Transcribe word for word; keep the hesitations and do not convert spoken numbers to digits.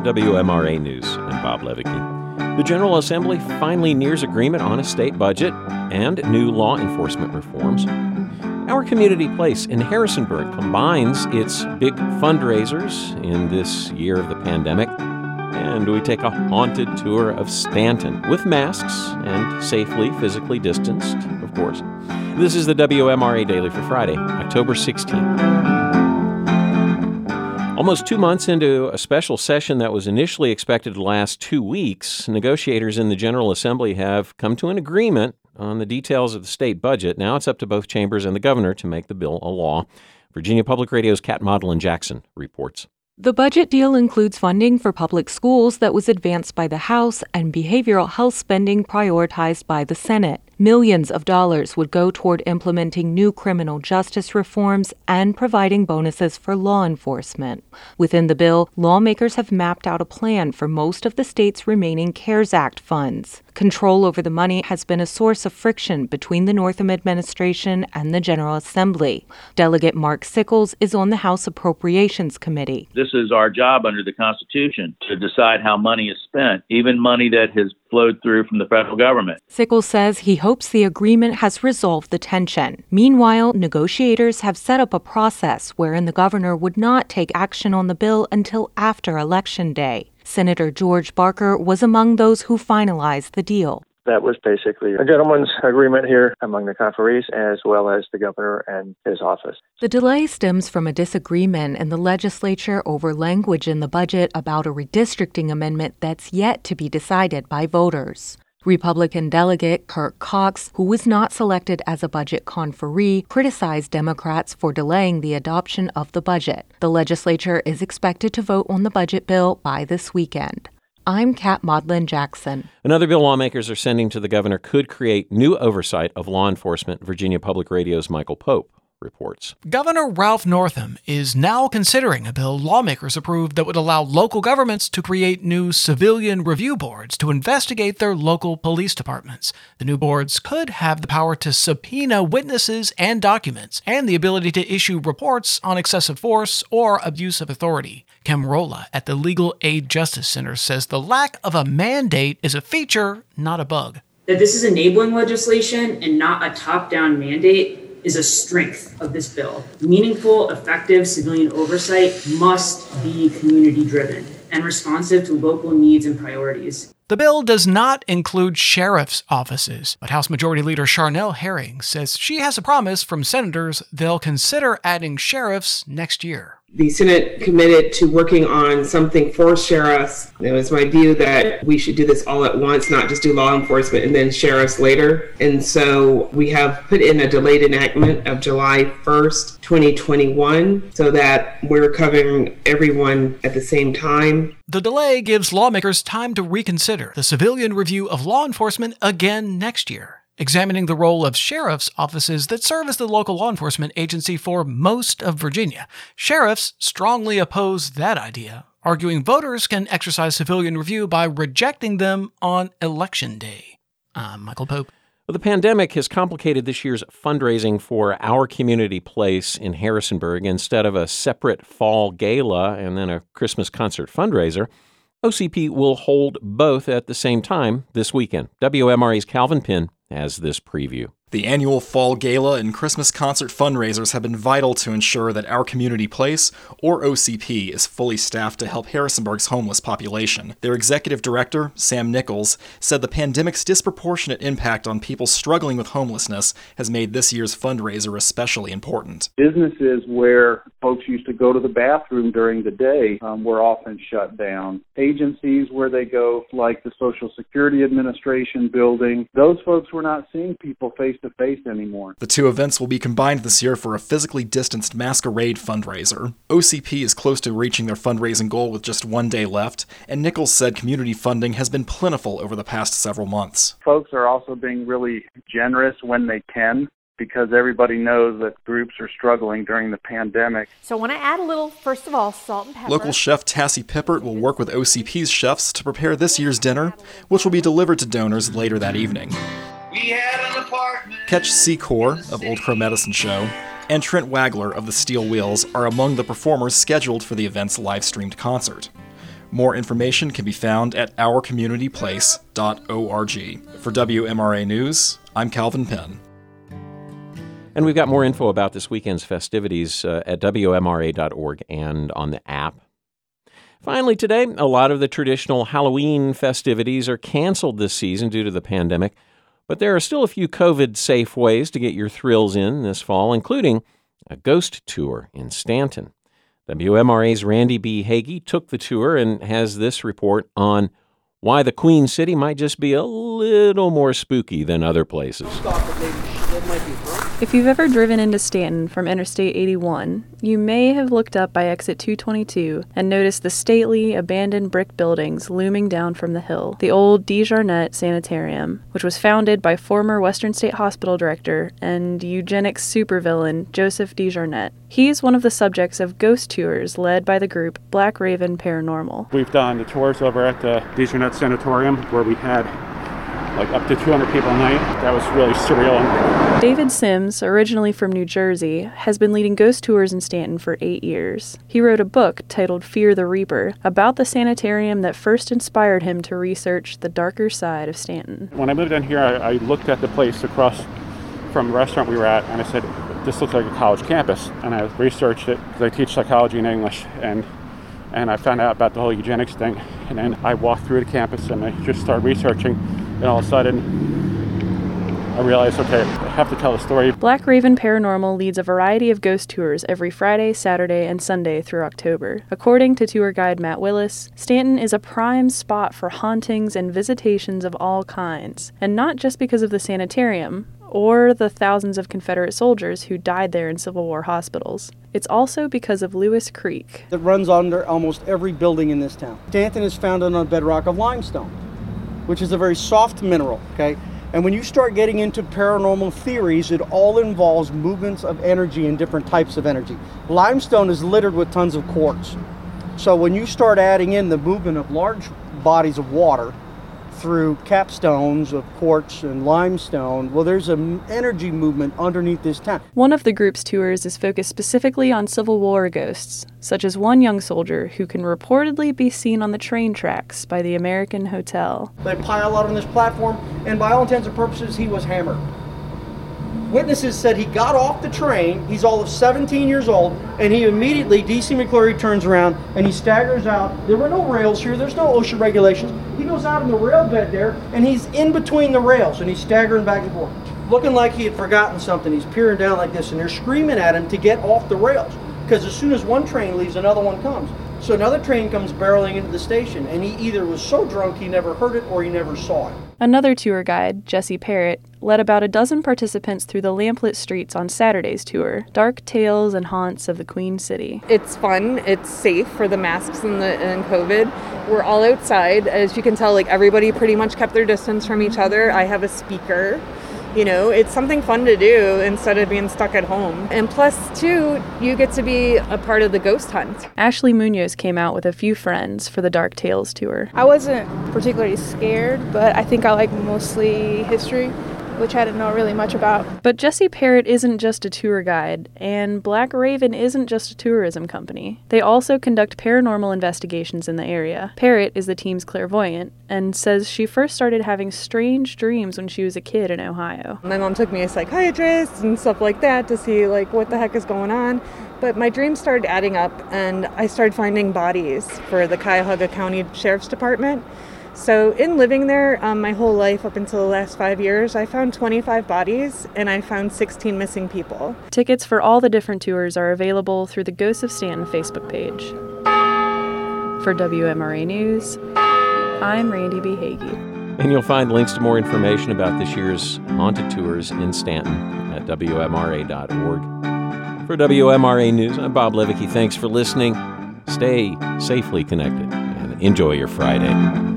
W M R A News. I'm Bob Levicki. The General Assembly finally nears agreement on a state budget and new law enforcement reforms. Our Community Place in Harrisonburg combines its big fundraisers in this year of the pandemic, and we take a haunted tour of Stanton with masks and safely physically distanced, of course. This is the W M R A Daily for Friday, October sixteenth. Almost two months into a special session that was initially expected to last two weeks, negotiators in the General Assembly have come to an agreement on the details of the state budget. Now it's up to both chambers and the governor to make the bill a law. Virginia Public Radio's Kat Maudlin-Jackson reports. The budget deal includes funding for public schools that was advanced by the House and behavioral health spending prioritized by the Senate. Millions of dollars would go toward implementing new criminal justice reforms and providing bonuses for law enforcement. Within the bill, lawmakers have mapped out a plan for most of the state's remaining CARES Act funds. Control over the money has been a source of friction between the Northam administration and the General Assembly. Delegate Mark Sickles is on the House Appropriations Committee. This is our job under the Constitution, to decide how money is spent, even money that has flowed through from the federal government. Sickles says he hopes the agreement has resolved the tension. Meanwhile, negotiators have set up a process wherein the governor would not take action on the bill until after Election Day. Senator George Barker was among those who finalized the deal. That was basically a gentleman's agreement here among the conferees as well as the governor and his office. The delay stems from a disagreement in the legislature over language in the budget about a redistricting amendment that's yet to be decided by voters. Republican delegate Kirk Cox, who was not selected as a budget conferee, criticized Democrats for delaying the adoption of the budget. The legislature is expected to vote on the budget bill by this weekend. I'm Kat Maudlin-Jackson. Another bill lawmakers are sending to the governor could create new oversight of law enforcement. Virginia Public Radio's Michael Pope reports. Governor Ralph Northam is now considering a bill lawmakers approved that would allow local governments to create new civilian review boards to investigate their local police departments. The new boards could have the power to subpoena witnesses and documents, and the ability to issue reports on excessive force or abuse of authority. Kim Rolla at the Legal Aid Justice Center says the lack of a mandate is a feature, not a bug. That this is enabling legislation and not a top-down mandate is a strength of this bill. Meaningful, effective civilian oversight must be community-driven and responsive to local needs and priorities. The bill does not include sheriff's offices, but House Majority Leader Charnel Herring says she has a promise from senators they'll consider adding sheriffs next year. The Senate committed to working on something for sheriffs. It was my view that we should do this all at once, not just do law enforcement and then sheriffs later. And so we have put in a delayed enactment of July first, twenty twenty-one, so that we're covering everyone at the same time. The delay gives lawmakers time to reconsider the civilian review of law enforcement again next year, examining the role of sheriff's offices that serve as the local law enforcement agency for most of Virginia. Sheriffs strongly oppose that idea, arguing voters can exercise civilian review by rejecting them on Election Day. I'm Michael Pope. Well, the pandemic has complicated this year's fundraising for Our Community Place in Harrisonburg. Instead of a separate fall gala and then a Christmas concert fundraiser, O C P will hold both at the same time this weekend. W M R A's Calvin Pinn has this preview. The annual Fall Gala and Christmas concert fundraisers have been vital to ensure that Our Community Place, or O C P, is fully staffed to help Harrisonburg's homeless population. Their executive director, Sam Nichols, said the pandemic's disproportionate impact on people struggling with homelessness has made this year's fundraiser especially important. Businesses where folks used to go to the bathroom during the day um, were often shut down. Agencies where they go, like the Social Security Administration building, those folks were not seeing people face to face anymore. The two events will be combined this year for a physically distanced masquerade fundraiser. O C P is close to reaching their fundraising goal with just one day left, and Nichols said community funding has been plentiful over the past several months. Folks are also being really generous when they can, because everybody knows that groups are struggling during the pandemic. So I want to add a little, first of all, salt and pepper. Local chef Tassie Pippert will work with O C P's chefs to prepare this year's dinner, which will be delivered to donors later that evening. We had an apartment. Catch C. Core of Old Crow Medicine Show and Trent Wagler of the Steel Wheels are among the performers scheduled for the event's live-streamed concert. More information can be found at our community place dot org. For W M R A News, I'm Calvin Penn. And we've got more info about this weekend's festivities uh, at W M R A dot org and on the app. Finally today, a lot of the traditional Halloween festivities are canceled this season due to the pandemic, but there are still a few COVID-safe ways to get your thrills in this fall, including a ghost tour in Stanton. W M R A's Randy B. Hagee took the tour and has this report on why the Queen City might just be a little more spooky than other places. If you've ever driven into Stanton from Interstate eighty-one, you may have looked up by exit two twenty-two and noticed the stately, abandoned brick buildings looming down from the hill. The old DeJarnette Sanitarium, which was founded by former Western State Hospital director and eugenics supervillain Joseph DeJarnette. He's one of the subjects of ghost tours led by the group Black Raven Paranormal. We've done the tours over at the DeJarnette Sanatorium where we had like up to two hundred people a night. That was really surreal. David Sims, originally from New Jersey, has been leading ghost tours in Stanton for eight years. He wrote a book titled Fear the Reaper about the sanitarium that first inspired him to research the darker side of Stanton. When I moved down here, I, I looked at the place across from the restaurant we were at, and I said, this looks like a college campus. And I researched it because I teach psychology and English, and and I found out about the whole eugenics thing. And then I walked through the campus and I just started researching. And all of a sudden, I realized, okay, I have to tell a story. Black Raven Paranormal leads a variety of ghost tours every Friday, Saturday, and Sunday through October. According to tour guide Matt Willis, Stanton is a prime spot for hauntings and visitations of all kinds. And not just because of the sanitarium, or the thousands of Confederate soldiers who died there in Civil War hospitals. It's also because of Lewis Creek. That runs under almost every building in this town. Stanton is founded on a bedrock of limestone, which is a very soft mineral, okay? And when you start getting into paranormal theories, it all involves movements of energy and different types of energy. Limestone is littered with tons of quartz. So when you start adding in the movement of large bodies of water through capstones of quartz and limestone, well, there's an energy movement underneath this town. One of the group's tours is focused specifically on Civil War ghosts, such as one young soldier who can reportedly be seen on the train tracks by the American Hotel. They pile out on this platform, and by all intents and purposes, he was hammered. Witnesses said he got off the train, he's all of seventeen years old, and he immediately, D C McCleary turns around and he staggers out. There were no rails here, there's no OSHA regulations. He goes out in the rail bed there, and he's in between the rails, and he's staggering back and forth. Looking like he had forgotten something, he's peering down like this, and they're screaming at him to get off the rails. Because as soon as one train leaves, another one comes. So another train comes barreling into the station, and he either was so drunk he never heard it or he never saw it. Another tour guide, Jesse Parrott, led about a dozen participants through the lamplit streets on Saturday's tour, Dark Tales and Haunts of the Queen City. It's fun. It's safe for the masks and the and COVID. We're all outside. As you can tell, like everybody pretty much kept their distance from each other. I have a speaker. You know, it's something fun to do instead of being stuck at home. And plus, too, you get to be a part of the ghost hunt. Ashley Munoz came out with a few friends for the Dark Tales tour. I wasn't particularly scared, but I think I like mostly history, which I didn't know really much about. But Jesse Parrott isn't just a tour guide, and Black Raven isn't just a tourism company. They also conduct paranormal investigations in the area. Parrott is the team's clairvoyant, and says she first started having strange dreams when she was a kid in Ohio. My mom took me to a psychiatrist and stuff like that to see like what the heck is going on. But my dreams started adding up, and I started finding bodies for the Cuyahoga County Sheriff's Department. So in living there um, my whole life up until the last five years, I found twenty-five bodies and I found sixteen missing people. Tickets for all the different tours are available through the Ghosts of Stanton Facebook page. For W M R A News, I'm Randy B. Hagee. And you'll find links to more information about this year's haunted tours in Stanton at W M R A dot org. For W M R A News, I'm Bob Levicki. Thanks for listening. Stay safely connected and enjoy your Friday.